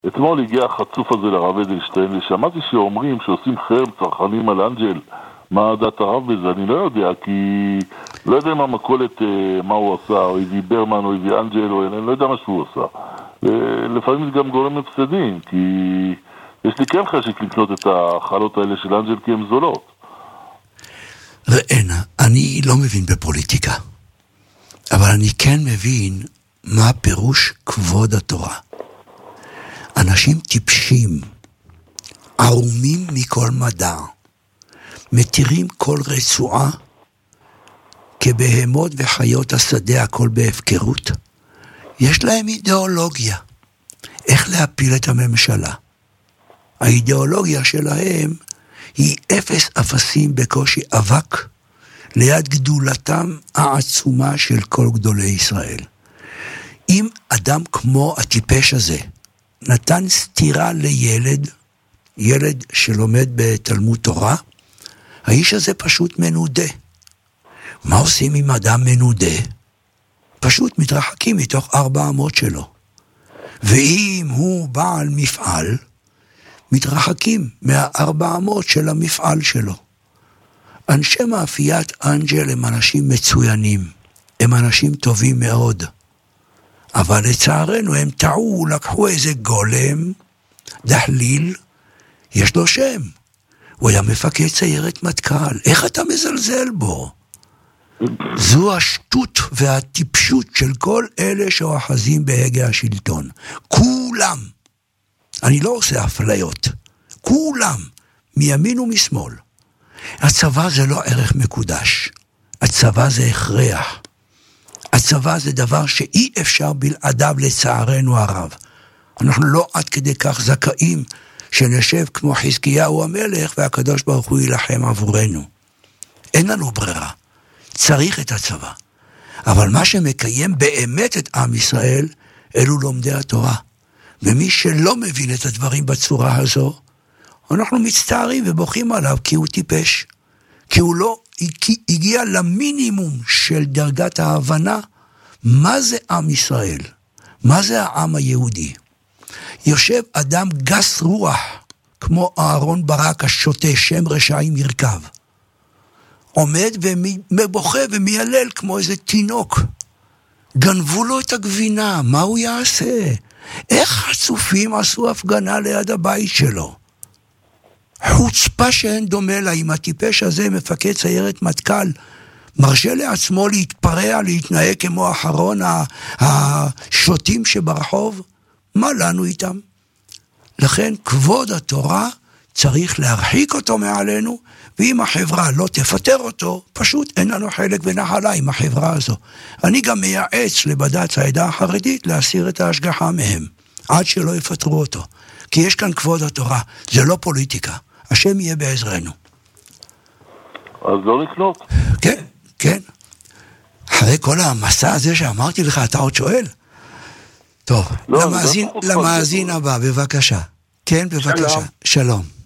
אתמול הגיע החצוף הזה לרב אדלשטיין, ושמעתי שאומרים שעושים חרם צרכנים על אנג'ל. מה דעת הרב בזה? אני לא יודע, כי לא יודע מה המקולת, מה הוא עשה, או הביא ברמן, או הביא אנג'ל, או אני לא יודע מה שהוא עשה. לפעמים זה גם גורם הפסדים, כי יש לי כן חשק לקנות את החלות האלה של אנג'ל, כי הן זולות. ראינה, אני לא מבין בפוליטיקה, אבל אני כן מבין מה פירוש כבוד התורה. אנשים טיפשים, ערומים מכל מדע, מתירים כל רצועה, כבהמות וחיות השדה הכל בהפקרות. יש להם אידיאולוגיה, איך להפיל את הממשלה. האידיאולוגיה שלהם היא אפס אפסים בקושי אבק, ליד גדולתם העצומה של כל גדולי ישראל. אם אדם כמו הטיפש הזה נתן סתירה לילד, ילד שלומד בתלמוד תורה, האיש הזה פשוט מנודה. מה עושים עם אדם מנודה? פשוט מתרחקים מתוך 400 שלו. ואם הוא בעל מפעל, מתרחקים מה-400 של המפעל שלו. אנשי מאפיית אנג'ל הם אנשים מצוינים, הם אנשים טובים מאוד. אבל לצערנו הם טעו, לקחו איזה גולם, דחליל, יש לו שם. הוא היה מפקד סיירת מטכ"ל. איך אתה מזלזל בו? זו השטות והטיפשות של כל אלה שאוחזים בהגה השלטון. כולם. אני לא עושה אפליות. כולם. מימין ומשמאל. הצבא זה לא ערך מקודש. הצבא זה הכרח. הצבא זה דבר שאי אפשר בלעדיו לצערנו הרב. אנחנו לא עד כדי כך זכאים שנשב כמו חזקיהו המלך והקדוש ברוך הוא ילחם עבורנו. אין לנו ברירה. צריך את הצבא. אבל מה שמקיים באמת את עם ישראל, אלו לומדי התורה. ומי שלא מבין את הדברים בצורה הזו, אנחנו מצטערים ובוכים עליו כי הוא טיפש. כי הוא לא הגיע למינימום של דרגת ההבנה, מה זה עם ישראל? מה זה העם היהודי? יושב אדם גס רוח, כמו אהרון ברק השוטה, שם רשעים ירכב. עומד ובוכה ומיילל כמו איזה תינוק. גנבו לו את הגבינה, מה הוא יעשה? איך חצופים עשו הפגנה ליד הבית שלו? חוצפה שאין דומה לה. אם הטיפש הזה, מפקד סיירת מטכ"ל, מרשה לעצמו להתפרע, להתנהג כמו אחרון השוטים שברחוב, מה לנו איתם? לכן כבוד התורה צריך להרחיק אותו מעלינו, ואם החברה לא תפטר אותו, פשוט אין לנו חלק ונחלה עם החברה הזו. אני גם מייעץ לבד"ץ העדה החרדית להסיר את ההשגחה מהם, עד שלא יפטרו אותו. כי יש כאן כבוד התורה, זה לא פוליטיקה. השם יהיה בעזרנו. אז לא לקנות. כן, כן. אחרי כל המסע הזה שאמרתי לך, אתה עוד שואל? טוב, למאזין הבא, בבקשה. כן, בבקשה. שלום.